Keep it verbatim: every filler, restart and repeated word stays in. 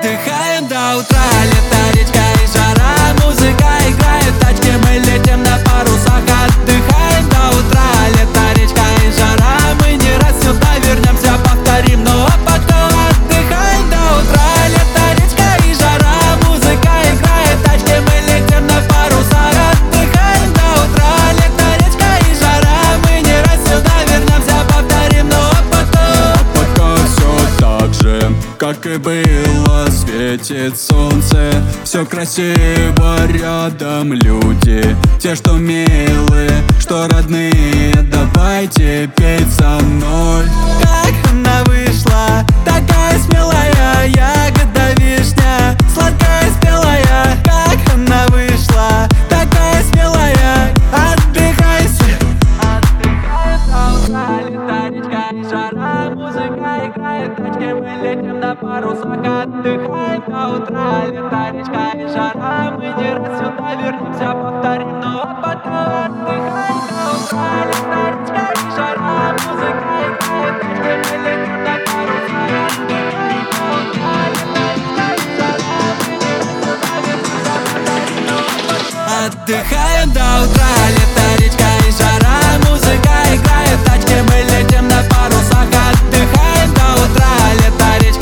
Отдыхаем до утра, лето, речка и жара. Музыка играет, в тачке мы летим на парусах. Отдыхаем до утра, лето, речка и жара. Мы не раз сюда вернемся, повторим, но а потом отдыхаем до утра, лето, речка и жара. Музыка играет, в тачке мы летим на парусах. Отдыхаем до утра, лето, речка и жара. Мы не раз сюда вернемся, повторим, но а потом. Пока все так же, как и было, светит солнце. Все красиво, рядом люди, те, что милые, что родные. Давайте петь со мной. Как она вышла, такая смелая, ягода вишня, сладкая спелая. Как она вышла, такая смелая, отдыхайся. Отдыхаем до утра, лето, речка и жара. Музыка играет, в тачке мы летим на парусах. Отдыхаем до утра, лето, речка и жара. Мы не раз сюда вернемся, повторим, но а потом. Отдыхаем до утра, лето, речка и жара. Музыка играет, в тачке мы летим на парусах. Отдыхаем до утра, лето, речка и жара. Мы не раз сюда вернемся, повторим, но а потом. Отдыхаем до утра, лето, речка и жара. Музыка играет, в тачке мы летим на парусах. Отдыхаем до утра, лето, речка